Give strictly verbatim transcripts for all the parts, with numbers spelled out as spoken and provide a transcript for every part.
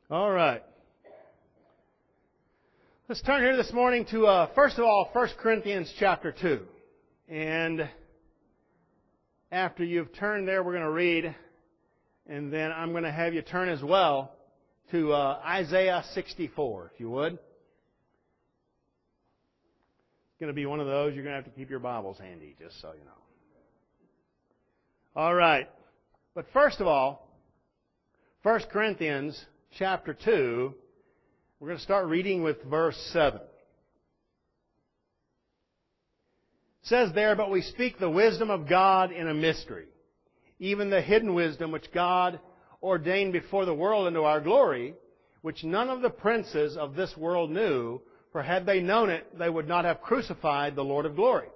All right. Let's turn here this morning to, uh, first of all, First Corinthians chapter two. And after you've turned there, we're going to read, and then I'm going to have you turn as well to uh, Isaiah sixty-four, if you would. It's going to be one of those you're going to have to keep your Bibles handy, just so you know. All right. But first of all, First Corinthians chapter two, we're going to start reading with verse seven. It says there, "But we speak the wisdom of God in a mystery, even the hidden wisdom which God ordained before the world unto our glory, which none of the princes of this world knew, for had they known it, they would not have crucified the Lord of glory.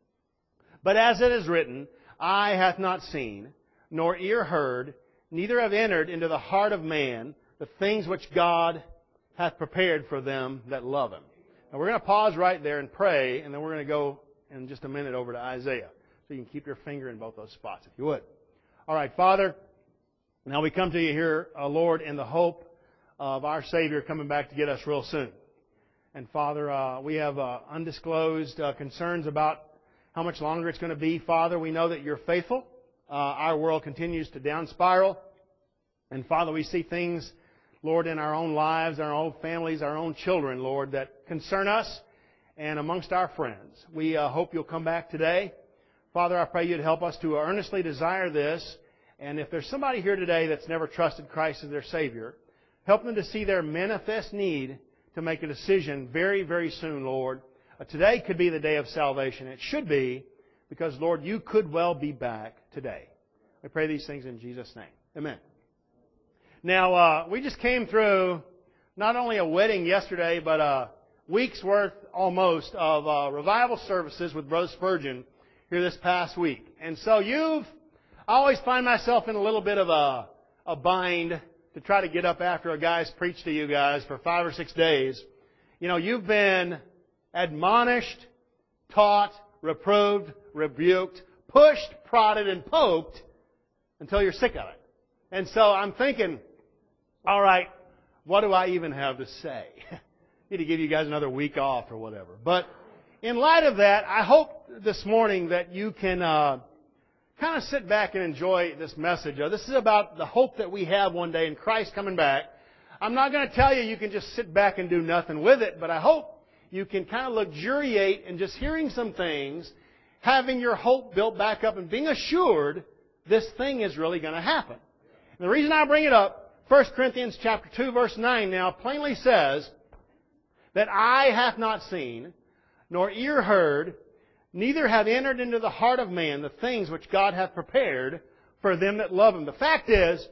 But as it is written, eye hath not seen, nor ear heard, neither have entered into the heart of man the things which God hath prepared for them that love Him." Now we're going to pause right there and pray, and then we're going to go in just a minute over to Isaiah. So you can keep your finger in both those spots, if you would. All right, Father, now we come to you here, uh, Lord, in the hope of our Savior coming back to get us real soon. And Father, uh, we have uh, undisclosed uh, concerns about how much longer it's going to be. Father, we know that You're faithful. Uh, our world continues to down spiral. And Father, we see things, Lord, in our own lives, our own families, our own children, Lord, that concern us and amongst our friends. We uh, hope You'll come back today. Father, I pray You'd help us to earnestly desire this. And if there's somebody here today that's never trusted Christ as their Savior, help them to see their manifest need to make a decision very, very soon, Lord. Uh, today could be the day of salvation. It should be, because, Lord, You could well be back today. I pray these things in Jesus' name. Amen. Now, uh, we just came through not only a wedding yesterday, but a week's worth almost of uh, revival services with Brother Spurgeon here this past week. And so you've, I always find myself in a little bit of a, a bind to try to get up after a guy's preached to you guys for five or six days. You know, you've been admonished, taught, reproved, rebuked, pushed, prodded, and poked until you're sick of it. And so I'm thinking, all right, what do I even have to say? Need to give you guys another week off or whatever. But in light of that, I hope this morning that you can uh, kind of sit back and enjoy this message. Uh, this is about the hope that we have one day in Christ coming back. I'm not going to tell you you can just sit back and do nothing with it, but I hope you can kind of luxuriate in just hearing some things, having your hope built back up, and being assured this thing is really going to happen. And the reason I bring it up, First Corinthians chapter two, verse nine now plainly says that eye hath not seen, nor ear heard, neither have entered into the heart of man the things which God hath prepared for them that love Him. The fact is,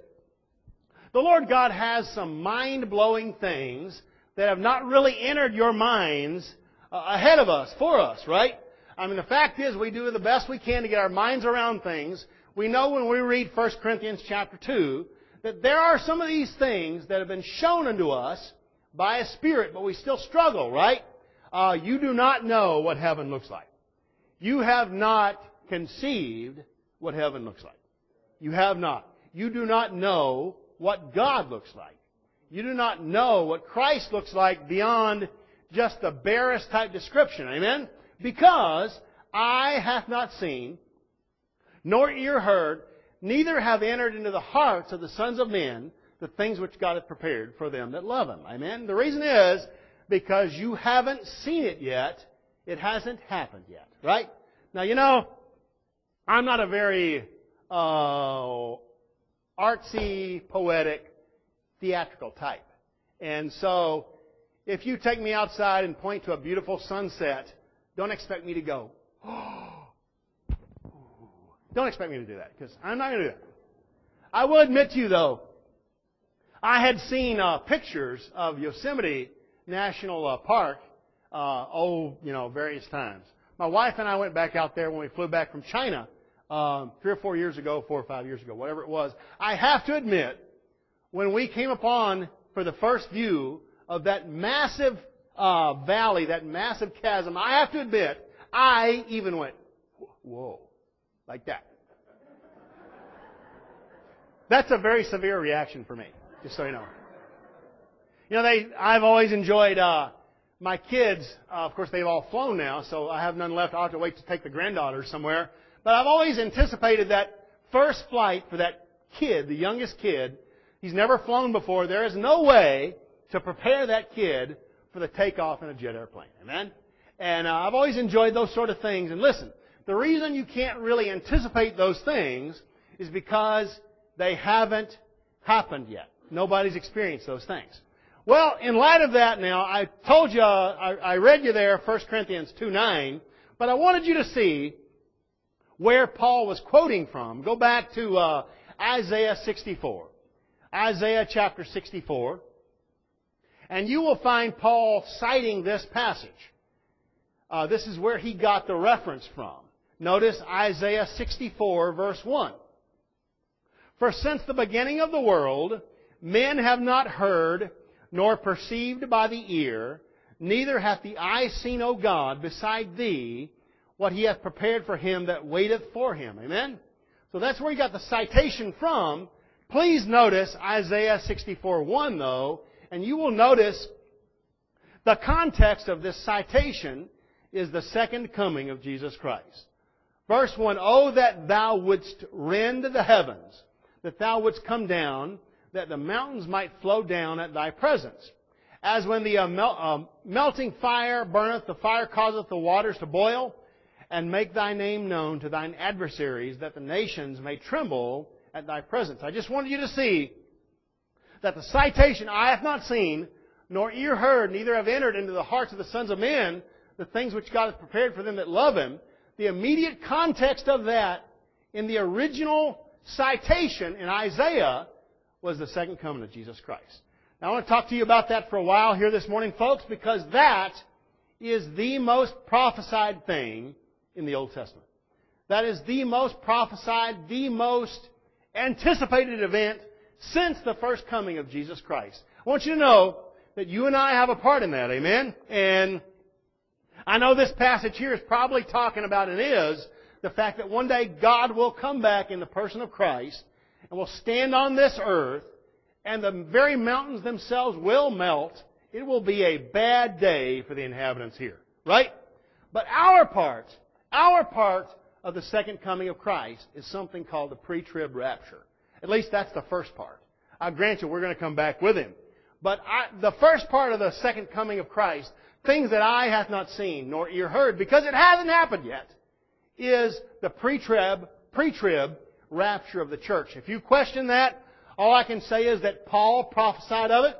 the Lord God has some mind-blowing things that have not really entered your minds uh, ahead of us, for us, right? I mean, the fact is, we do the best we can to get our minds around things. We know when we read First Corinthians chapter two that there are some of these things that have been shown unto us by a Spirit, but we still struggle, right? Uh, you do not know what heaven looks like. You have not conceived what heaven looks like. You have not. You do not know what God looks like. You do not know what Christ looks like beyond just the barest type description. Amen? Because eye hath not seen, nor ear heard, neither have entered into the hearts of the sons of men the things which God hath prepared for them that love Him. Amen? The reason is because you haven't seen it yet. It hasn't happened yet. Right? Now, you know, I'm not a very uh, artsy, poetic, theatrical type. And so, if you take me outside and point to a beautiful sunset, don't expect me to go, oh. Don't expect me to do that, because I'm not going to do that. I will admit to you, though, I had seen uh, pictures of Yosemite National uh, Park, uh, oh, you know, various times. My wife and I went back out there when we flew back from China um, three or four years ago, four or five years ago, whatever it was. I have to admit, when we came upon, for the first view of that massive uh, valley, that massive chasm, I have to admit, I even went, whoa. Like that. That's a very severe reaction for me, just so you know. You know, they, I've always enjoyed, uh, my kids, uh, of course they've all flown now, so I have none left. I'll have to wait to take the granddaughters somewhere. But I've always anticipated that first flight for that kid, the youngest kid. He's never flown before. There is no way to prepare that kid for the takeoff in a jet airplane. Amen? And uh, I've always enjoyed those sort of things. And listen, the reason you can't really anticipate those things is because they haven't happened yet. Nobody's experienced those things. Well, in light of that now, I told you, uh, I, I read you there, First Corinthians two nine, but I wanted you to see where Paul was quoting from. Go back to uh, Isaiah sixty-four. Isaiah chapter sixty-four. And you will find Paul citing this passage. Uh, this is where he got the reference from. Notice Isaiah sixty-four, verse one. For since the beginning of the world, men have not heard, nor perceived by the ear, neither hath the eye seen, O God, beside Thee, what He hath prepared for him that waiteth for Him. Amen? So that's where he got the citation from. Please notice Isaiah sixty-four one, though, and you will notice the context of this citation is the second coming of Jesus Christ. Verse one, Oh, that Thou wouldst rend the heavens, that Thou wouldst come down, that the mountains might flow down at Thy presence. As when the uh, mel- uh, melting fire burneth, the fire causeth the waters to boil, and make Thy name known to Thine adversaries, that the nations may tremble at Thy presence. I just wanted you to see that the citation, eye hath not seen, nor ear heard, neither have entered into the hearts of the sons of men, the things which God hath prepared for them that love Him. The immediate context of that in the original citation in Isaiah was the second coming of Jesus Christ. Now I want to talk to you about that for a while here this morning, folks, because that is the most prophesied thing in the Old Testament. That is the most prophesied, the most anticipated event since the first coming of Jesus Christ. I want you to know that you and I have a part in that, amen? And I know this passage here is probably talking about, and is, the fact that one day God will come back in the person of Christ and will stand on this earth, and the very mountains themselves will melt. It will be a bad day for the inhabitants here, right? But our part, our part of the second coming of Christ is something called the pre-trib rapture. At least that's the first part. I grant you we're going to come back with Him. But I, the first part of the second coming of Christ, things that eye hath not seen, nor ear heard, because it hasn't happened yet, is the pre-trib, pre-trib rapture of the church. If you question that, all I can say is that Paul prophesied of it.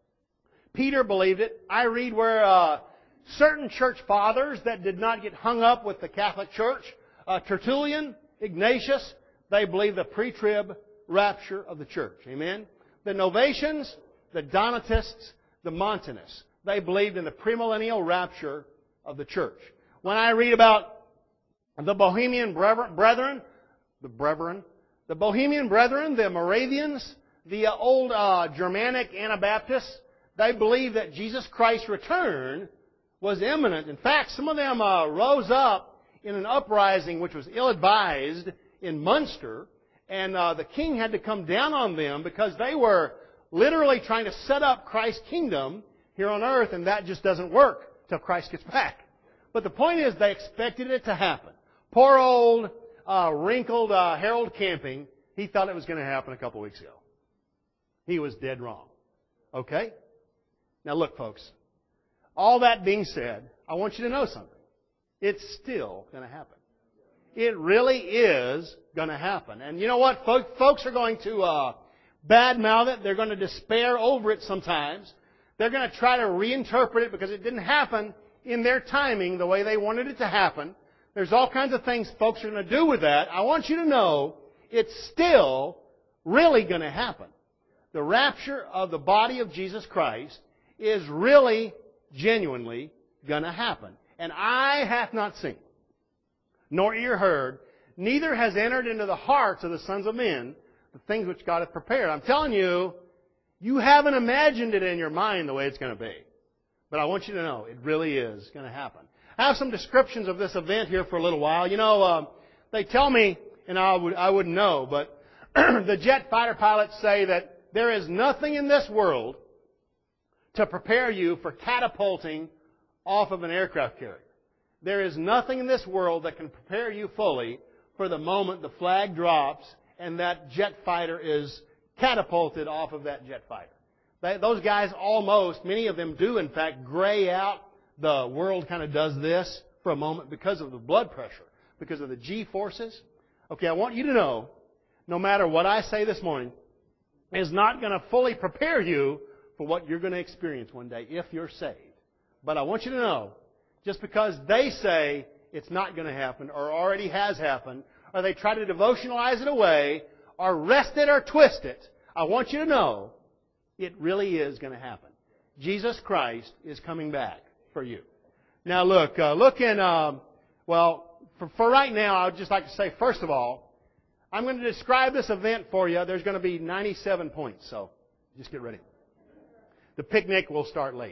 Peter believed it. I read where uh, certain church fathers that did not get hung up with the Catholic Church, uh, Tertullian, Ignatius, they believed the pre-trib rapture of the church. Amen? The Novatians, the Donatists, the Montanists, they believed in the premillennial rapture of the church. When I read about the Bohemian Brethren, the Brethren, the Bohemian Brethren, the Moravians, the uh, old uh, Germanic Anabaptists, they believed that Jesus Christ's return was imminent. In fact, some of them uh, rose up in an uprising which was ill-advised in Munster, and uh, the king had to come down on them because they were literally trying to set up Christ's kingdom here on earth, and that just doesn't work till Christ gets back. But the point is, they expected it to happen. Poor old, uh, wrinkled uh, Harold Camping, he thought it was going to happen a couple weeks ago. He was dead wrong. Okay? Now look, folks. All that being said, I want you to know something. It's still going to happen. It really is going to happen. And you know what? Folks are going to uh, badmouth it. They're going to despair over it sometimes. They're going to try to reinterpret it because it didn't happen in their timing the way they wanted it to happen. There's all kinds of things folks are going to do with that. I want you to know it's still really going to happen. The rapture of the body of Jesus Christ is really, genuinely going to happen. And eye hath not seen, nor ear heard, neither has entered into the hearts of the sons of men the things which God hath prepared. I'm telling you, you haven't imagined it in your mind the way it's going to be. But I want you to know, it really is going to happen. I have some descriptions of this event here for a little while. You know, uh, they tell me, and I, would, I wouldn't know, but the jet fighter pilots say that there is nothing in this world to prepare you for catapulting off of an aircraft carrier. There is nothing in this world that can prepare you fully for the moment the flag drops and that jet fighter is catapulted off of that jet fighter. They, those guys almost, many of them do in fact, gray out. The world kind of does this for a moment because of the blood pressure, because of the G-forces. Okay, I want you to know, no matter what I say this morning, is not going to fully prepare you for what you're going to experience one day if you're saved. But I want you to know, just because they say it's not going to happen or already has happened, or they try to devotionalize it away, or wrest it or twist it, I want you to know it really is going to happen. Jesus Christ is coming back for you. Now look, uh, look in, um, well, for, for right now, I would just like to say, first of all, I'm going to describe this event for you. There's going to be ninety-seven points, so just get ready. The picnic will start late.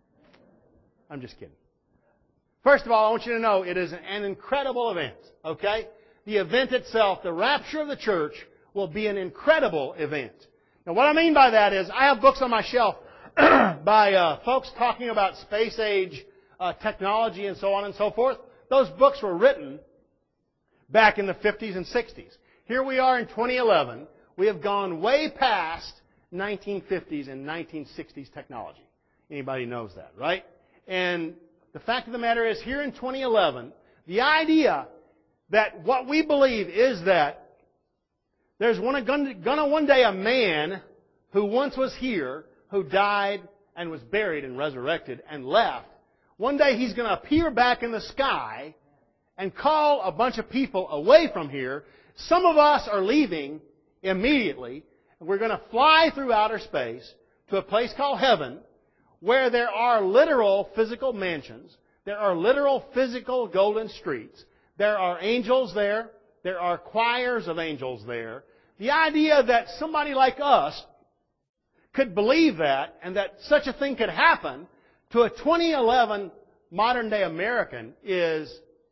I'm just kidding. First of all, I want you to know it is an incredible event, okay? The event itself, the rapture of the church, will be an incredible event. Now, what I mean by that is I have books on my shelf by uh, folks talking about space age uh, technology and so on and so forth. Those books were written back in the fifties and sixties. Here we are in twenty eleven. We have gone way past nineteen fifties and nineteen sixties technology. Anybody knows that, right? And the fact of the matter is, here in twenty eleven, the idea that what we believe is that there's one, gonna one day a man who once was here, who died and was buried and resurrected and left, one day he's going to appear back in the sky and call a bunch of people away from here. Some of us are leaving immediately, and we're going to fly through outer space to a place called heaven, where there are literal physical mansions, there are literal physical golden streets, there are angels there, there are choirs of angels there. The idea that somebody like us could believe that, and that such a thing could happen to a twenty eleven modern day American is,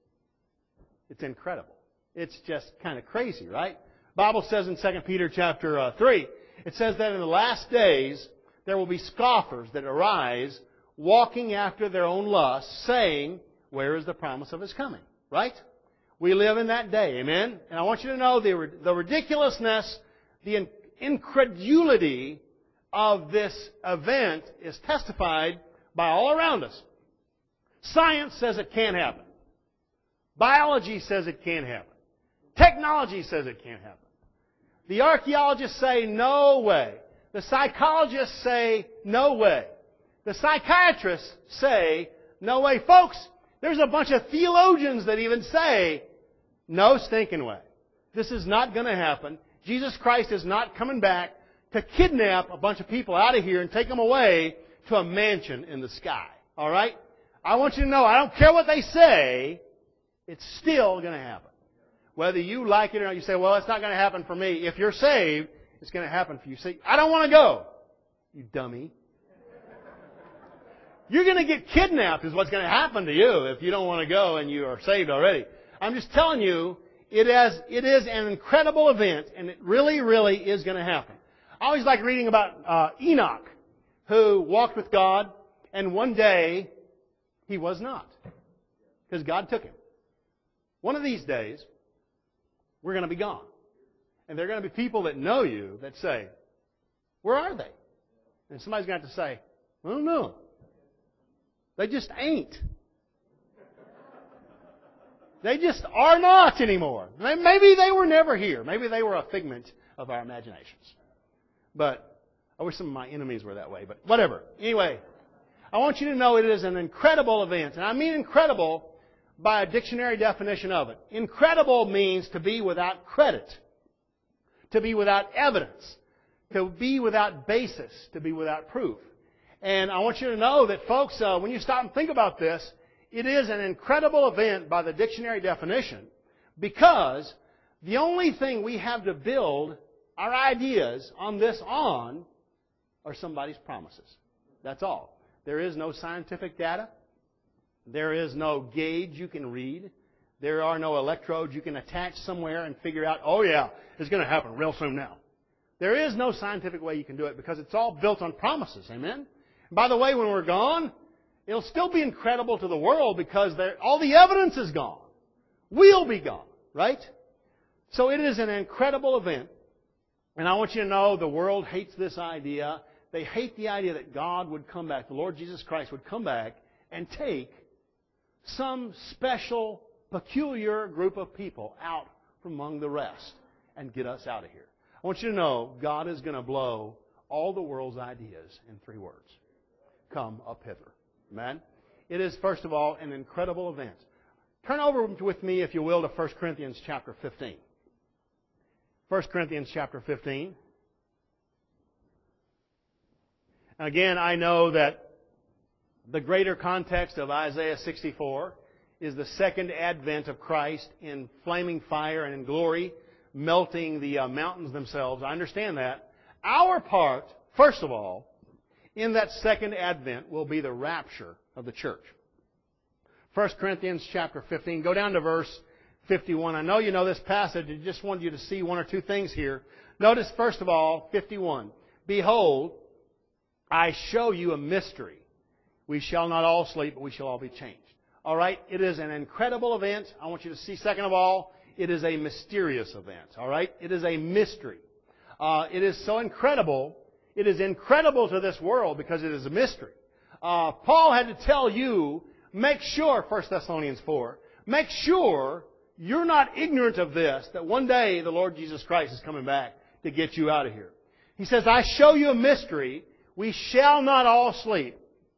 it's incredible. It's just kind of crazy, right? The Bible says in Second Peter chapter uh, three, it says that in the last days there will be scoffers that arise, walking after their own lusts, saying, where is the promise of His coming? Right? We live in that day, amen? And I want you to know the, the ridiculousness, the incredulity of this event is testified by all around us. Science says it can't happen. Biology says it can't happen. Technology says it can't happen. The archaeologists say no way. The psychologists say no way. The psychiatrists say no way. Folks, there's a bunch of theologians that even say no stinking way. This is not going to happen. Jesus Christ is not coming back to kidnap a bunch of people out of here and take them away to a mansion in the sky. All right? I want you to know, I don't care what they say, it's still going to happen. Whether you like it or not, you say, well, it's not going to happen for me. If you're saved, it's going to happen for you. See, I don't want to go. You dummy. You're going to get kidnapped is what's going to happen to you if you don't want to go and you are saved already. I'm just telling you, it is, it is an incredible event, and it really, really is going to happen. I always like reading about uh, Enoch, who walked with God, and one day he was not, because God took him. One of these days, we're going to be gone. And there are going to be people that know you that say, where are they? And somebody's going to have to say, I don't know. They just ain't. They just are not anymore. Maybe they were never here. Maybe they were a figment of our imaginations. But I wish some of my enemies were that way, but whatever. Anyway, I want you to know it is an incredible event. And I mean incredible by a dictionary definition of it. Incredible means to be without credit, to be without evidence, to be without basis, to be without proof. And I want you to know that, folks, uh, when you stop and think about this, it is an incredible event by the dictionary definition, because the only thing we have to build our ideas on this on are somebody's promises. That's all. There is no scientific data. There is no gauge you can read. There are no electrodes you can attach somewhere and figure out, oh yeah, it's going to happen real soon now. There is no scientific way you can do it, because it's all built on promises. Amen? By the way, when we're gone, it'll still be incredible to the world because all the evidence is gone. We'll be gone, right? So it is an incredible event. And I want you to know the world hates this idea. They hate the idea that God would come back, the Lord Jesus Christ would come back and take some special, peculiar group of people out from among the rest and get us out of here. I want you to know God is going to blow all the world's ideas in three words. Come up hither. Amen? It is, first of all, an incredible event. Turn over with me, if you will, to First Corinthians chapter fifteen. First Corinthians chapter fifteen. Again, I know that the greater context of Isaiah sixty-four is the second advent of Christ in flaming fire and in glory, melting the uh, mountains themselves. I understand that. Our part, first of all, in that second advent will be the rapture of the church. First Corinthians chapter fifteen. Go down to verse fifty-one. I know you know this passage. I just wanted you to see one or two things here. Notice, first of all, fifty-one. Behold, I show you a mystery. We shall not all sleep, but we shall all be changed. All right? It is an incredible event. I want you to see, second of all, it is a mysterious event. All right? It is a mystery. Uh, it is so incredible. It is incredible to this world because it is a mystery. Uh, Paul had to tell you, make sure, First Thessalonians four, make sure you're not ignorant of this, that one day the Lord Jesus Christ is coming back to get you out of here. He says, I show you a mystery. We shall not all sleep.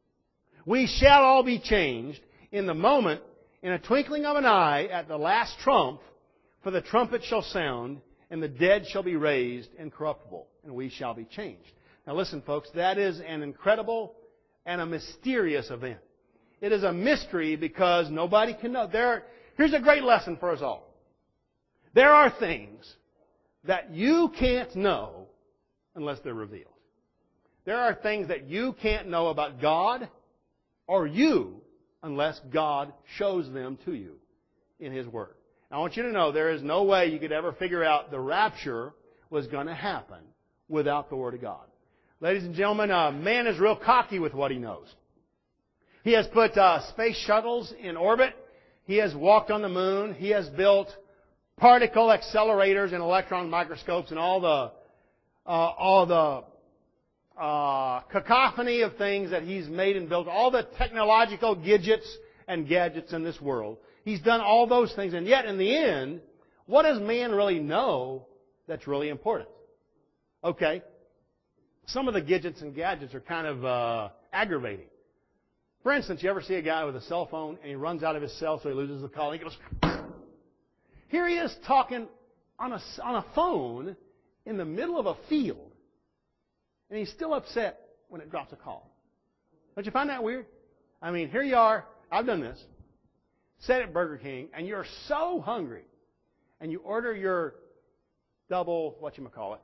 We shall all be changed in the moment, in a twinkling of an eye, at the last trump, for the trumpet shall sound, and the dead shall be raised incorruptible, and we shall be changed. Now listen, folks, that is an incredible and a mysterious event. It is a mystery because nobody can know. There, here's a great lesson for us all. There are things that you can't know unless they're revealed. There are things that you can't know about God or you unless God shows them to you in His Word. Now, I want you to know there is no way you could ever figure out the rapture was going to happen without the Word of God. Ladies and gentlemen, uh, man is real cocky with what he knows. He has put uh, space shuttles in orbit. He has walked on the moon. He has built particle accelerators and electron microscopes and all the uh, all the uh, cacophony of things that he's made and built, all the technological gadgets and gadgets in this world. He's done all those things, and yet in the end, what does man really know that's really important? Okay, some of the gadgets and gadgets are kind of uh, aggravating. For instance, you ever see a guy with a cell phone and he runs out of his cell so he loses the call and he goes, here he is talking on a, on a phone in the middle of a field and he's still upset when it drops a call. Don't you find that weird? I mean, here you are, I've done this, sat at Burger King and you're so hungry and you order your double, whatchamacallit,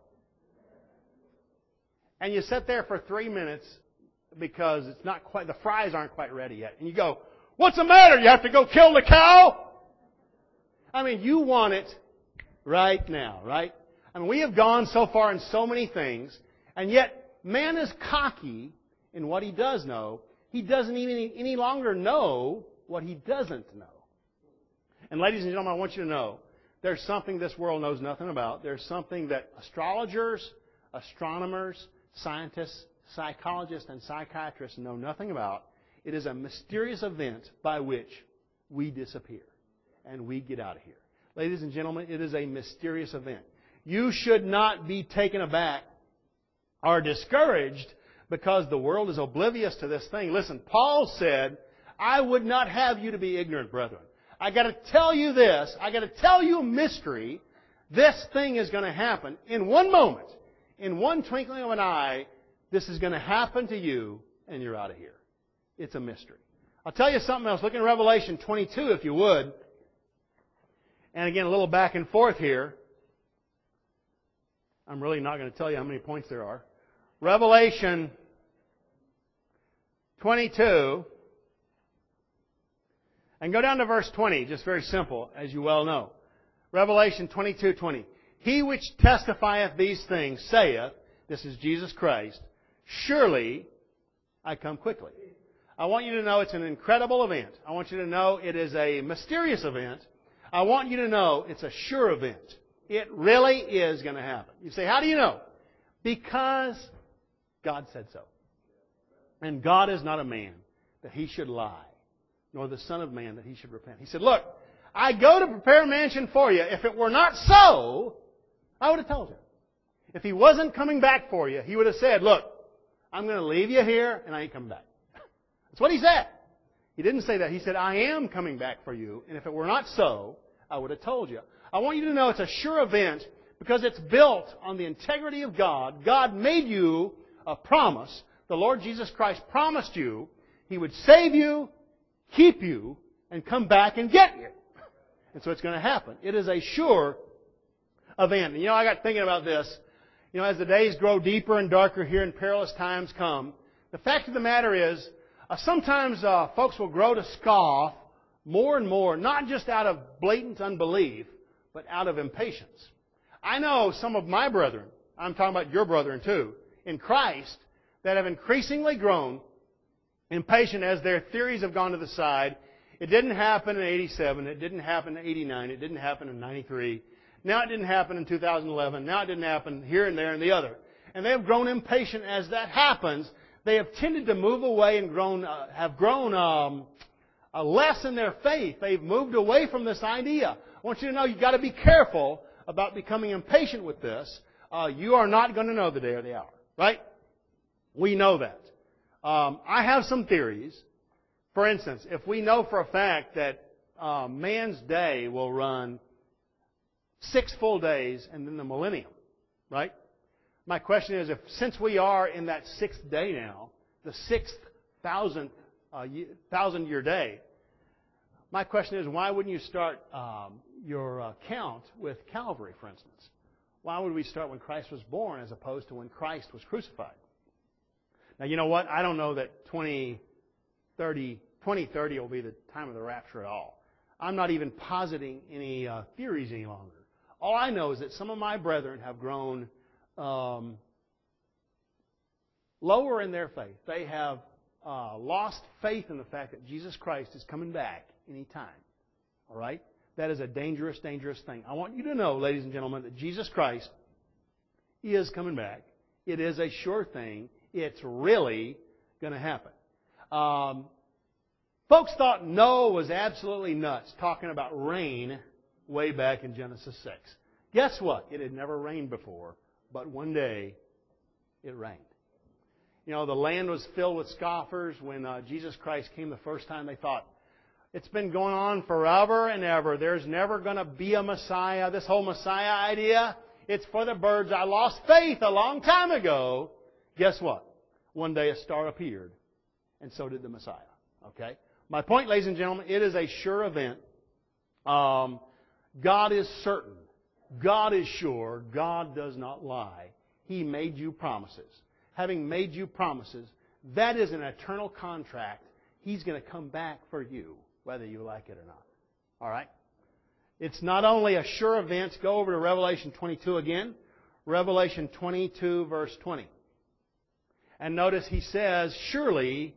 and you sit there for three minutes because it's not quite, the fries aren't quite ready yet. And you go, what's the matter? You have to go kill the cow? I mean, you want it right now, right? I mean, we have gone so far in so many things, and yet man is cocky in what he does know. He doesn't even any longer know what he doesn't know. And ladies and gentlemen, I want you to know, there's something this world knows nothing about. There's something that astrologers, astronomers, scientists, psychologists, and psychiatrists know nothing about. It is a mysterious event by which we disappear and we get out of here. Ladies and gentlemen, it is a mysterious event. You should not be taken aback or discouraged because the world is oblivious to this thing. Listen, Paul said, I would not have you to be ignorant, brethren. I got to tell you this. I got to tell you a mystery. This thing is going to happen in one moment, in one twinkling of an eye. This is going to happen to you, and you're out of here. It's a mystery. I'll tell you something else. Look in Revelation twenty-two, if you would. And again, a little back and forth here. I'm really not going to tell you how many points there are. Revelation twenty-two. And go down to verse twenty, just very simple, as you well know. Revelation twenty-two twenty. He which testifieth these things saith, this is Jesus Christ, surely I come quickly. I want you to know it's an incredible event. I want you to know it is a mysterious event. I want you to know it's a sure event. It really is going to happen. You say, how do you know? Because God said so. And God is not a man that He should lie, nor the Son of Man that He should repent. He said, look, I go to prepare a mansion for you. If it were not so, I would have told you. If He wasn't coming back for you, He would have said, look, I'm going to leave you here and I ain't coming back. That's what He said. He didn't say that. He said, I am coming back for you. And if it were not so, I would have told you. I want you to know it's a sure event because it's built on the integrity of God. God made you a promise. The Lord Jesus Christ promised you He would save you, keep you, and come back and get you. And so it's going to happen. It is a sure event. And you know, I got thinking about this. You know, as the days grow deeper and darker here and perilous times come, the fact of the matter is, uh, sometimes uh, folks will grow to scoff more and more, not just out of blatant unbelief, but out of impatience. I know some of my brethren, I'm talking about your brethren too, in Christ, that have increasingly grown impatient as their theories have gone to the side. It didn't happen in eighty-seven. It didn't happen in eighty-nine. It didn't happen in ninety-three. Now it didn't happen in two thousand eleven. Now it didn't happen here and there and the other. And they have grown impatient as that happens. They have tended to move away and grown, uh, have grown um, uh, less in their faith. They've moved away from this idea. I want you to know you've got to be careful about becoming impatient with this. Uh, you are not going to know the day or the hour, right? We know that. Um, I have some theories. For instance, if we know for a fact that uh, man's day will run six full days and then the millennium, right? My question is, if since we are in that sixth day now, the sixth thousandth uh, thousand year day, my question is, why wouldn't you start um, your uh, count with Calvary, for instance? Why would we start when Christ was born as opposed to when Christ was crucified? Now, you know what? I don't know that twenty thirty will be the time of the rapture at all. I'm not even positing any uh, theories any longer. All I know is that some of my brethren have grown um, lower in their faith. They have uh, lost faith in the fact that Jesus Christ is coming back any time. All right? That is a dangerous, dangerous thing. I want you to know, ladies and gentlemen, that Jesus Christ is coming back. It is a sure thing. It's really going to happen. Um, folks thought Noah was absolutely nuts talking about rain way back in Genesis six. Guess what? It had never rained before, but one day it rained. You know, the land was filled with scoffers. When uh, Jesus Christ came the first time, they thought, it's been going on forever and ever. There's never going to be a Messiah. This whole Messiah idea, it's for the birds. I lost faith a long time ago. Guess what? One day a star appeared, and so did the Messiah. Okay? My point, ladies and gentlemen, it is a sure event. Um, God is certain. God is sure. God does not lie. He made you promises. Having made you promises, that is an eternal contract. He's going to come back for you, whether you like it or not. All right? It's not only a sure event. Go over to Revelation twenty-two again. Revelation twenty-two, verse twenty. And notice he says, surely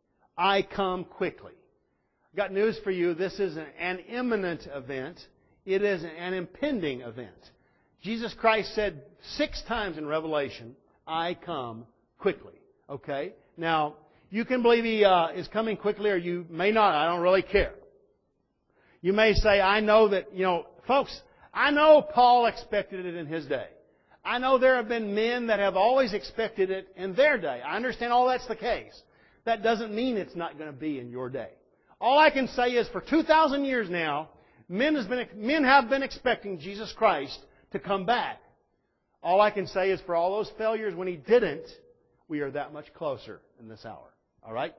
I come quickly. I've got news for you. This is an imminent event. It is an impending event. Jesus Christ said six times in Revelation, I come quickly. Okay? Now, you can believe He uh, is coming quickly, or you may not. I don't really care. You may say, I know that, you know, folks, I know Paul expected it in his day. I know there have been men that have always expected it in their day. I understand all that's the case. That doesn't mean it's not going to be in your day. All I can say is for two thousand years now, men, has been, men have been expecting Jesus Christ to come back. All I can say is for all those failures when He didn't, we are that much closer in this hour. All right?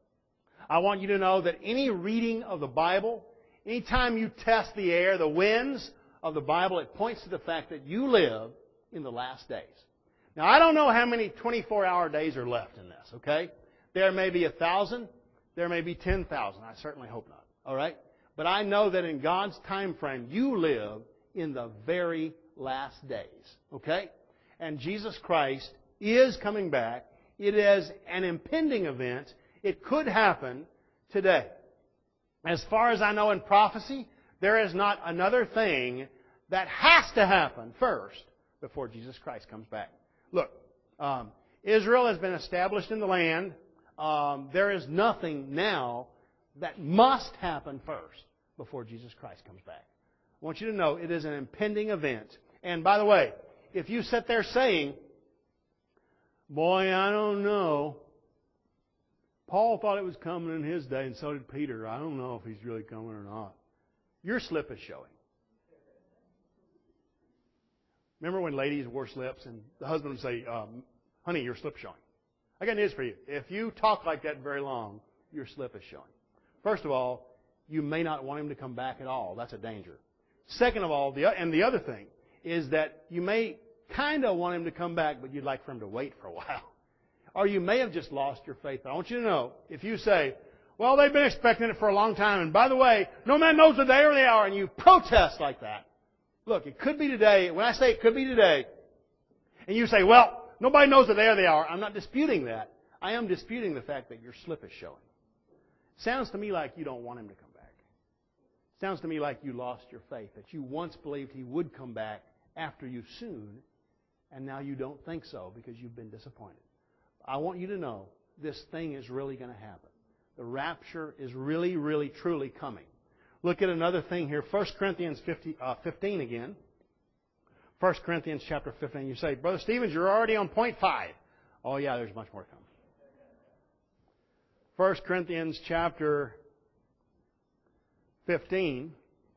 I want you to know that any reading of the Bible, anytime you test the air, the winds of the Bible, it points to the fact that you live in the last days. Now, I don't know how many twenty-four hour days are left in this, okay? There may be a thousand. There may be ten thousand. I certainly hope not. All right? But I know that in God's time frame, you live in the very last days. Okay? And Jesus Christ is coming back. It is an impending event. It could happen today. As far as I know in prophecy, there is not another thing that has to happen first before Jesus Christ comes back. Look, um, Israel has been established in the land. Um, there is nothing now that must happen first before Jesus Christ comes back. I want you to know it is an impending event. And by the way, if you sit there saying, boy, I don't know, Paul thought it was coming in his day, and so did Peter. I don't know if he's really coming or not. Your slip is showing. Remember when ladies wore slips and the husband would say, um, honey, your slip's showing. I got news for you. If you talk like that very long, your slip is showing. First of all, you may not want him to come back at all. That's a danger. Second of all, the, and the other thing is that you may kind of want him to come back, but you'd like for him to wait for a while. Or you may have just lost your faith. I want you to know, if you say, well, they've been expecting it for a long time, and by the way, no man knows the day or the hour, and you protest like that. Look, it could be today. When I say it could be today, and you say, well, nobody knows the day or the hour, I'm not disputing that. I am disputing the fact that your slip is showing. Sounds to me like you don't want him to come back. Sounds to me like you lost your faith, that you once believed he would come back after you soon, and now you don't think so because you've been disappointed. I want you to know this thing is really going to happen. The rapture is really, really, truly coming. Look at another thing here. First Corinthians fifteen again. First Corinthians chapter fifteen. You say, Brother Stevens, you're already on point five. Oh, yeah, there's much more coming. First Corinthians chapter fifteen.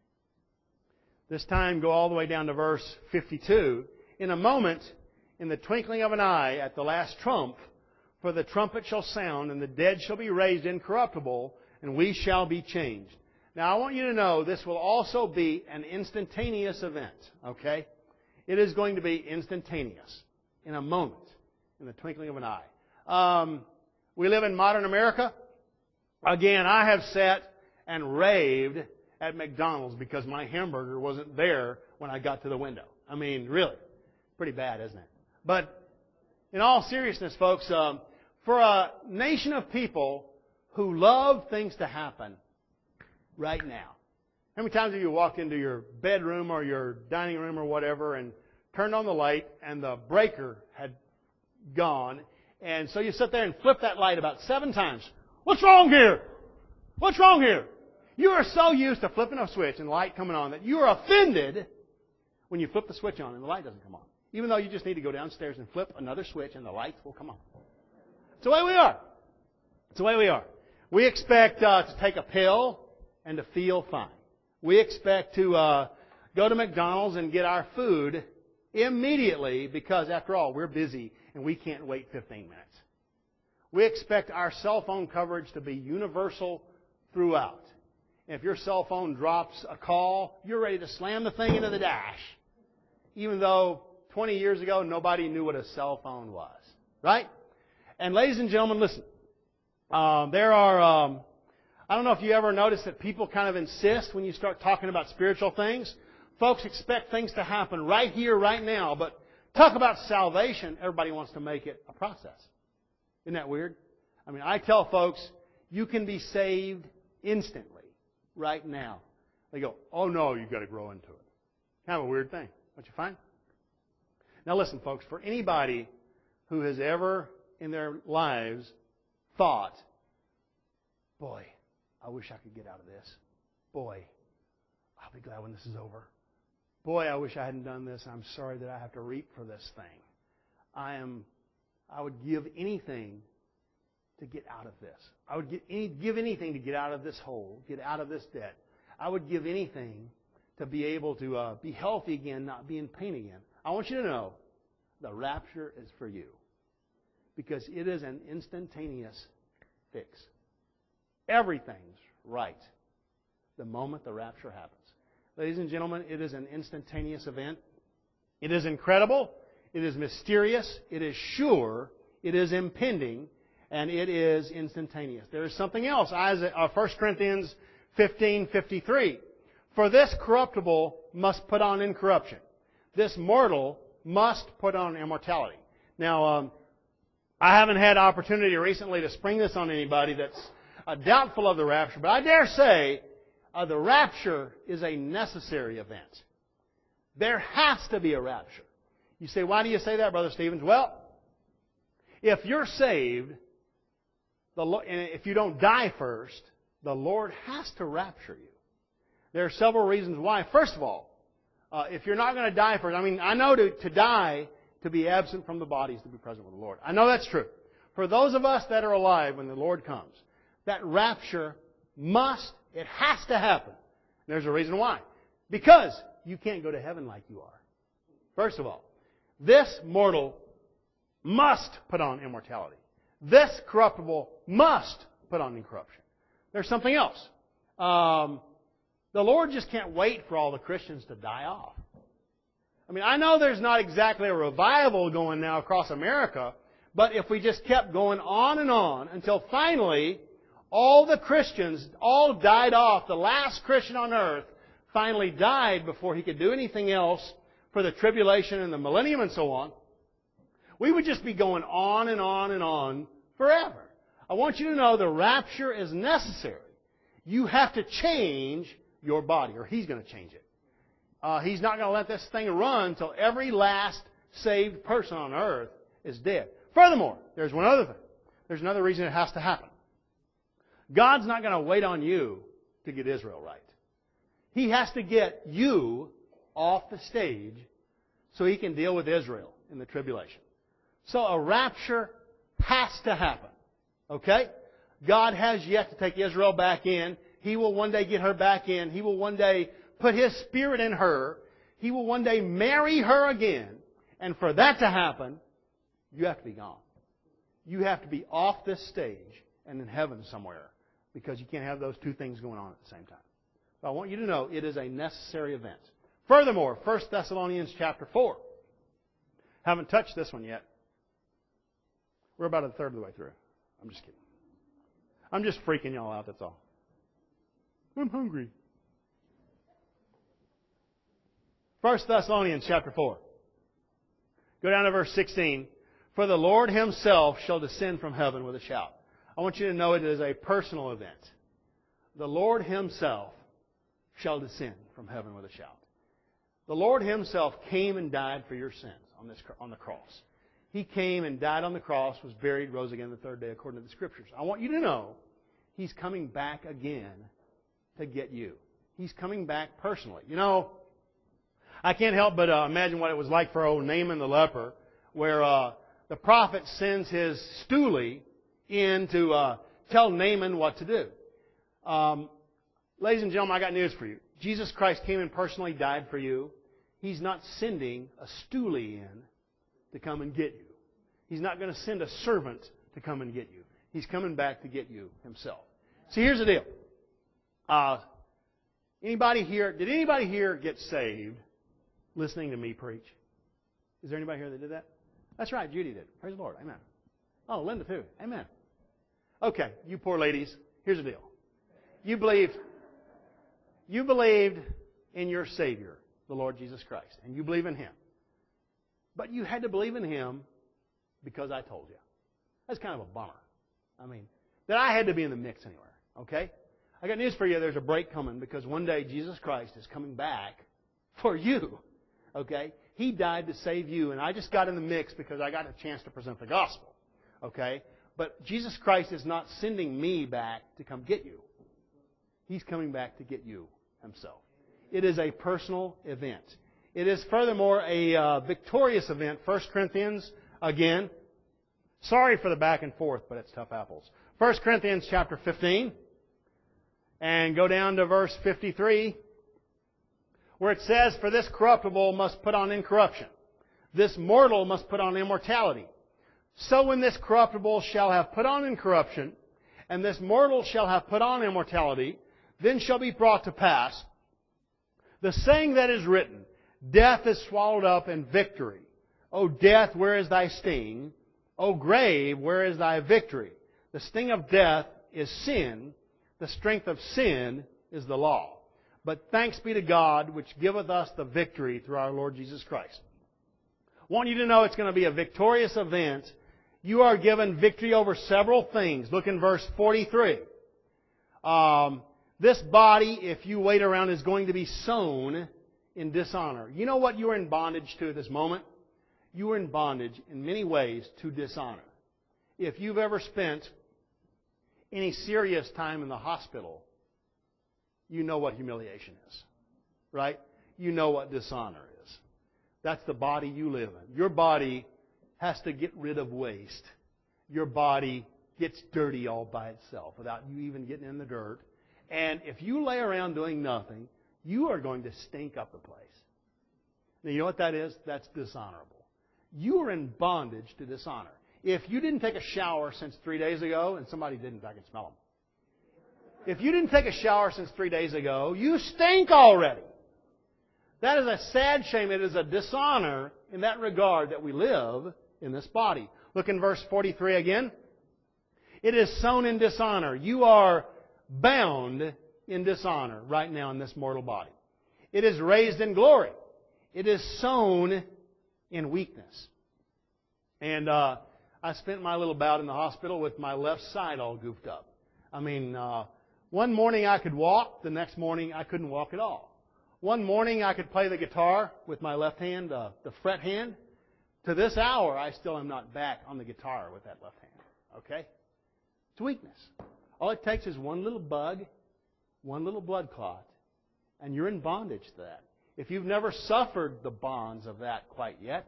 This time go all the way down to verse fifty-two. In a moment, in the twinkling of an eye, at the last trump, for the trumpet shall sound, and the dead shall be raised incorruptible, and we shall be changed. Now, I want you to know this will also be an instantaneous event, okay? It is going to be instantaneous, in a moment, in the twinkling of an eye. Um, we live in modern America. Again, I have sat and raved at McDonald's because my hamburger wasn't there when I got to the window. I mean, really, pretty bad, isn't it? But in all seriousness, folks, um, for a nation of people who love things to happen right now. How many times have you walked into your bedroom or your dining room or whatever and turned on the light and the breaker had gone, and so you sit there and flip that light about seven times? What's wrong here? What's wrong here? You are so used to flipping a switch and the light coming on that you are offended when you flip the switch on and the light doesn't come on. Even though you just need to go downstairs and flip another switch and the lights will come on. It's the way we are. It's the way we are. We expect uh, to take a pill and to feel fine. We expect to uh, go to McDonald's and get our food immediately because, after all, we're busy and we can't wait fifteen minutes. We expect our cell phone coverage to be universal throughout. And if your cell phone drops a call, you're ready to slam the thing into the dash, even though twenty years ago nobody knew what a cell phone was. Right? And ladies and gentlemen, listen. Um, there are, um, I don't know if you ever notice that people kind of insist when you start talking about spiritual things. Folks expect things to happen right here, right now. But talk about salvation, everybody wants to make it a process. Isn't that weird? I mean, I tell folks, you can be saved instantly, right now. They go, oh no, you've got to grow into it. Kind of a weird thing, don't you find? Now listen, folks, for anybody who has ever in their lives thought, boy, I wish I could get out of this. Boy, I'll be glad when this is over. Boy, I wish I hadn't done this. I'm sorry that I have to reap for this thing. I am, I would give anything to get out of this. I would give, any, give anything to get out of this hole, get out of this debt. I would give anything to be able to uh, be healthy again, not be in pain again. I want you to know the rapture is for you because it is an instantaneous fix. Everything's right the moment the rapture happens. Ladies and gentlemen, it is an instantaneous event. It is incredible. It is mysterious. It is sure. It is impending. And it is instantaneous. There is something else. First Corinthians fifteen fifty-three. For this corruptible must put on incorruption. This mortal must put on immortality. Now, um, I haven't had opportunity recently to spring this on anybody that's uh, doubtful of the rapture, but I dare say uh, the rapture is a necessary event. There has to be a rapture. You say, why do you say that, Brother Stevens? Well, if you're saved, the, and if you don't die first, the Lord has to rapture you. There are several reasons why. First of all, uh, if you're not going to die first, I mean, I know to, to die, to be absent from the body is to be present with the Lord. I know that's true. For those of us that are alive when the Lord comes, that rapture must, it has to happen. There's a reason why. Because you can't go to heaven like you are. First of all, this mortal must put on immortality. This corruptible must put on incorruption. There's something else. Um, the Lord just can't wait for all the Christians to die off. I mean, I know there's not exactly a revival going now across America, but if we just kept going on and on until finally all the Christians all died off, the last Christian on earth finally died before he could do anything else for the tribulation and the millennium and so on, we would just be going on and on and on forever. I want you to know the rapture is necessary. You have to change your body, or He's going to change it. Uh, he's not going to let this thing run until every last saved person on earth is dead. Furthermore, there's one other thing. There's another reason it has to happen. God's not going to wait on you to get Israel right. He has to get you off the stage so He can deal with Israel in the tribulation. So a rapture has to happen. Okay? God has yet to take Israel back in. He will one day get her back in. He will one day put His Spirit in her. He will one day marry her again. And for that to happen, you have to be gone. You have to be off this stage and in heaven somewhere, because you can't have those two things going on at the same time. So I want you to know it is a necessary event. Furthermore, First Thessalonians chapter four. Haven't touched this one yet. We're about a third of the way through. I'm just kidding. I'm just freaking y'all out, that's all. I'm hungry. First Thessalonians chapter four. Go down to verse sixteen. For the Lord Himself shall descend from heaven with a shout. I want you to know it is a personal event. The Lord Himself shall descend from heaven with a shout. The Lord Himself came and died for your sins on this on the cross. He came and died on the cross, was buried, rose again the third day according to the Scriptures. I want you to know He's coming back again to get you. He's coming back personally. You know, I can't help but uh, imagine what it was like for old Naaman the leper, where uh, the prophet sends his stoolie in to uh, tell Naaman what to do. Um, ladies and gentlemen, I got news for you. Jesus Christ came and personally died for you. He's not sending a stoolie in to come and get you. He's not going to send a servant to come and get you. He's coming back to get you Himself. See, here's the deal. Uh, anybody here, did anybody here get saved listening to me preach? Is there anybody here that did that? That's right, Judy did. Praise the Lord. Amen. Oh, Linda too. Amen. Okay, you poor ladies, here's the deal. You believed, you believed in your Savior, the Lord Jesus Christ, and you believe in Him. But you had to believe in Him because I told you. That's kind of a bummer. I mean, that I had to be in the mix anywhere. Okay? I got news for you. There's a break coming, because one day Jesus Christ is coming back for you. Okay? He died to save you, and I just got in the mix because I got a chance to present the gospel. Okay? But Jesus Christ is not sending me back to come get you. He's coming back to get you Himself. It is a personal event. It is furthermore a uh, victorious event. First Corinthians, again. Sorry for the back and forth, but it's tough apples. First Corinthians chapter fifteen. And go down to verse fifty-three, where it says, For this corruptible must put on incorruption. This mortal must put on immortality. So when this corruptible shall have put on incorruption, and this mortal shall have put on immortality, then shall be brought to pass the saying that is written, Death is swallowed up in victory. O death, where is thy sting? O grave, where is thy victory? The sting of death is sin. The strength of sin is the law. But thanks be to God, which giveth us the victory through our Lord Jesus Christ. I want you to know it's going to be a victorious event You are given victory over several things. Look in verse forty-three. Um, this body, if you wait around, is going to be sown in dishonor. You know what you are in bondage to at this moment? You are in bondage in many ways to dishonor. If you've ever spent any serious time in the hospital, you know what humiliation is. Right? You know what dishonor is. That's the body you live in. Your body has to get rid of waste. Your body gets dirty all by itself without you even getting in the dirt. And if you lay around doing nothing, you are going to stink up the place. Now, you know what that is? That's dishonorable. You are in bondage to dishonor. If you didn't take a shower since three days ago, and somebody didn't, I can smell them. If you didn't take a shower since three days ago, you stink already. That is a sad shame. It is a dishonor in that regard that we live in this body. Look in verse forty-three again. It is sown in dishonor. You are bound in dishonor right now in this mortal body. It is raised in glory. It is sown in weakness. And uh, I spent my little bout in the hospital with my left side all goofed up. I mean, uh, one morning I could walk. The next morning I couldn't walk at all. One morning I could play the guitar with my left hand, uh, the fret hand. To this hour, I still am not back on the guitar with that left hand. Okay? It's weakness. All it takes is one little bug, one little blood clot, and you're in bondage to that. If you've never suffered the bonds of that quite yet,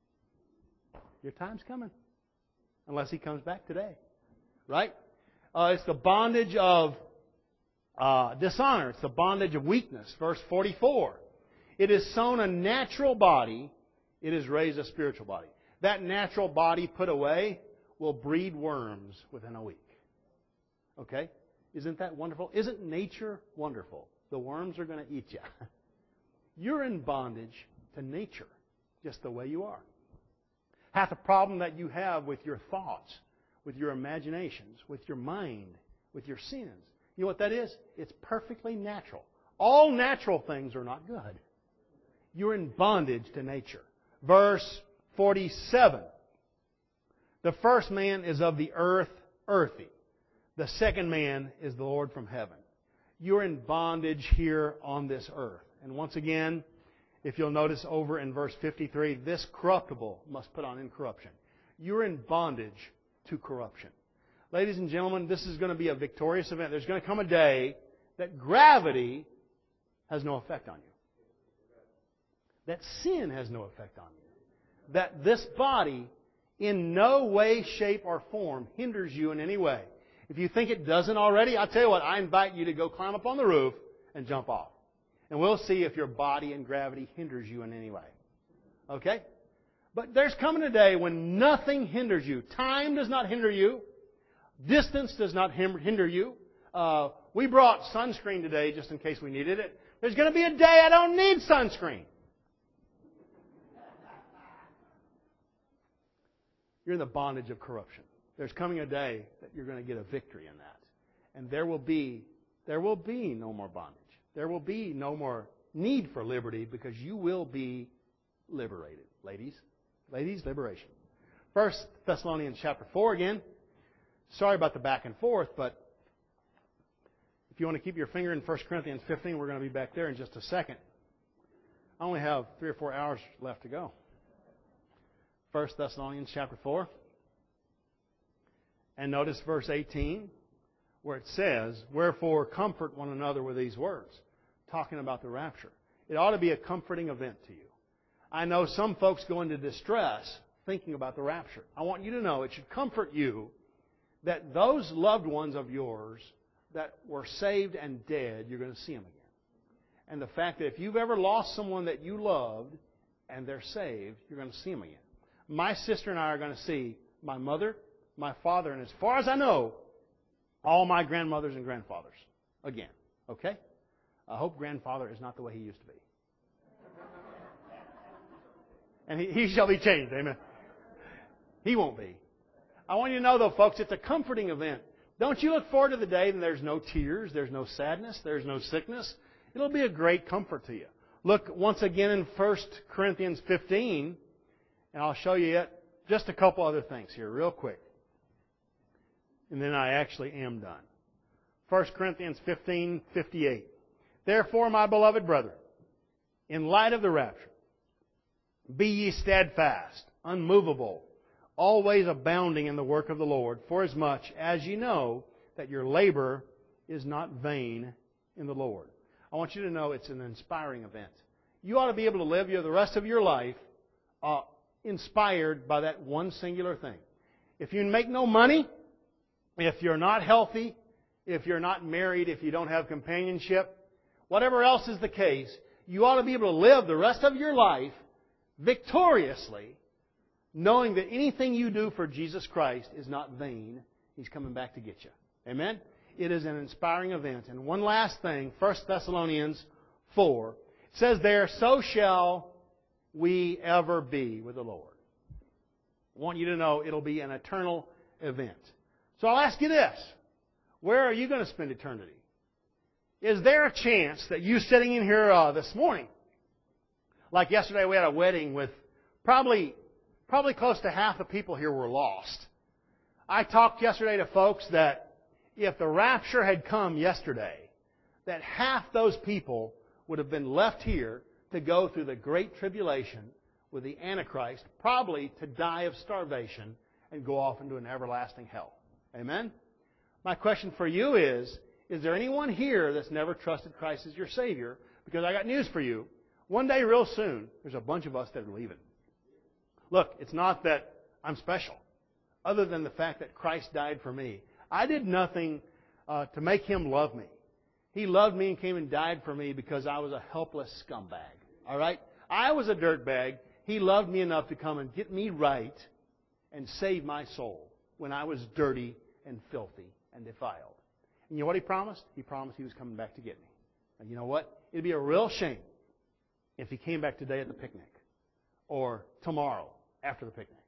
your time's coming. Unless He comes back today. Right? Uh, it's the bondage of uh, dishonor. It's the bondage of weakness. Verse forty-four. It is sown a natural body. It is raised a spiritual body. That natural body put away will breed worms within a week. Okay? Isn't that wonderful? Isn't nature wonderful? The worms are going to eat you. You're in bondage to nature, just the way you are. Half the problem that you have with your thoughts, with your imaginations, with your mind, with your sins, you know what that is? It's perfectly natural. All natural things are not good. You're in bondage to nature. Verse forty-seven. The first man is of the earth, earthy. The second man is the Lord from heaven. You're in bondage here on this earth. And once again, if you'll notice over in verse fifty-three, this corruptible must put on incorruption. You're in bondage to corruption. Ladies and gentlemen, this is going to be a victorious event. There's going to come a day that gravity has no effect on you. That sin has no effect on you. That this body in no way, shape, or form hinders you in any way. If you think it doesn't already, I'll tell you what, I invite you to go climb up on the roof and jump off. And we'll see if your body and gravity hinders you in any way. Okay? But there's coming a day when nothing hinders you. Time does not hinder you. Distance does not hinder you. Uh, we brought sunscreen today just in case we needed it. There's going to be a day I don't need sunscreen. You're in the bondage of corruption. There's coming a day that you're going to get a victory in that. And there will be, there will be no more bondage. There will be no more need for liberty because you will be liberated. Ladies, ladies, liberation. First Thessalonians chapter four again. Sorry about the back and forth, but if you want to keep your finger in First Corinthians fifteen, we're going to be back there in just a second. I only have three or four hours left to go. First Thessalonians chapter four. And notice verse eighteen, where it says, "Wherefore comfort one another with these words," talking about the rapture. It ought to be a comforting event to you. I know some folks go into distress thinking about the rapture. I want you to know it should comfort you that those loved ones of yours that were saved and dead, you're going to see them again. And the fact that if you've ever lost someone that you loved and they're saved, you're going to see them again. My sister and I are going to see my mother, my father, and as far as I know, all my grandmothers and grandfathers again. Okay? I hope grandfather is not the way he used to be. And he, he shall be changed. Amen. He won't be. I want you to know, though, folks, it's a comforting event. Don't you look forward to the day when there's no tears, there's no sadness, there's no sickness. It'll be a great comfort to you. Look once again in First Corinthians fifteen, and I'll show you it Just a couple other things here, real quick. And then I actually am done. First Corinthians fifteen fifty-eight. Therefore, my beloved brethren, in light of the rapture, be ye steadfast, unmovable, always abounding in the work of the Lord, forasmuch as ye know that your labor is not vain in the Lord. I want you to know it's an inspiring event. You ought to be able to live the rest of your life uh, inspired by that one singular thing. If you make no money, if you're not healthy, if you're not married, if you don't have companionship, whatever else is the case, you ought to be able to live the rest of your life victoriously, knowing that anything you do for Jesus Christ is not vain. He's coming back to get you. Amen? It is an inspiring event. And one last thing, First Thessalonians four. It says there, so shall we ever be with the Lord. I want you to know it'll be an eternal event. So I'll ask you this. Where are you going to spend eternity? Is there a chance that you sitting in here uh, this morning, like yesterday we had a wedding with probably, probably close to half the people here were lost. I talked yesterday to folks that if the rapture had come yesterday, that half those people would have been left here to go through the great tribulation with the Antichrist, probably to die of starvation and go off into an everlasting hell. Amen? My question for you is, is there anyone here that's never trusted Christ as your Savior? Because I got news for you. One day, real soon, there's a bunch of us that are leaving. Look, it's not that I'm special, other than the fact that Christ died for me. I did nothing uh, to make Him love me. He loved me and came and died for me because I was a helpless scumbag. All right? I was a dirtbag. He loved me enough to come and get me right and save my soul when I was dirty and filthy and defiled. And you know what He promised? He promised He was coming back to get me. And you know what? It'd be a real shame if He came back today at the picnic or tomorrow after the picnic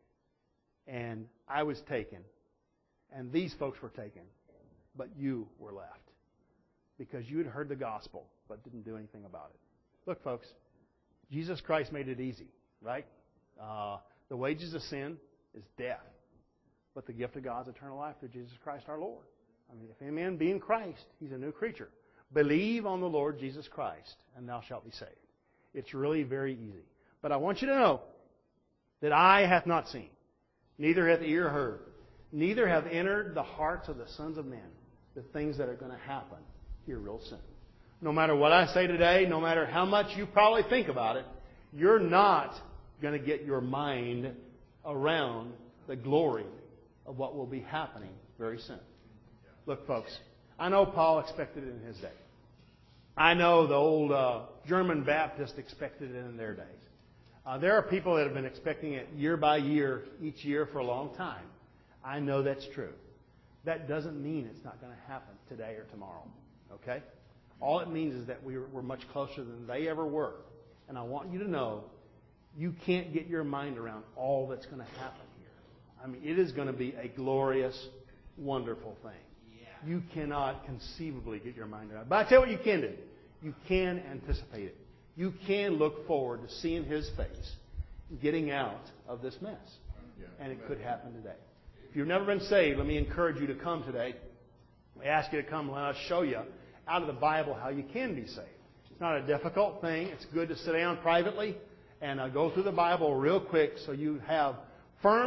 and I was taken and these folks were taken, but you were left because you had heard the gospel but didn't do anything about it. Look, folks, Jesus Christ made it easy, right? Uh, the wages of sin is death, but the gift of God is eternal life through Jesus Christ our Lord. I mean, if any man be in Christ, he's a new creature. Believe on the Lord Jesus Christ, and thou shalt be saved. It's really very easy. But I want you to know that eye hath not seen, neither hath ear heard, neither have entered the hearts of the sons of men the things that are going to happen here real soon. No matter what I say today, no matter how much you probably think about it, you're not going to get your mind around the glory of what will be happening very soon. Look, folks, I know Paul expected it in his day. I know the old uh, German Baptists expected it in their days. Uh, there are people that have been expecting it year by year, each year for a long time. I know that's true. That doesn't mean it's not going to happen today or tomorrow. Okay? All it means is that we're, we're much closer than they ever were. And I want you to know you can't get your mind around all that's going to happen here. I mean, it is going to be a glorious, wonderful thing. You cannot conceivably get your mind around it. But I tell you what you can do. You can anticipate it. You can look forward to seeing His face, getting out of this mess. And it could happen today. If you've never been saved, let me encourage you to come today. We ask you to come and let us show you out of the Bible how you can be saved. It's not a difficult thing. It's good to sit down privately and uh, go through the Bible real quick so you have firm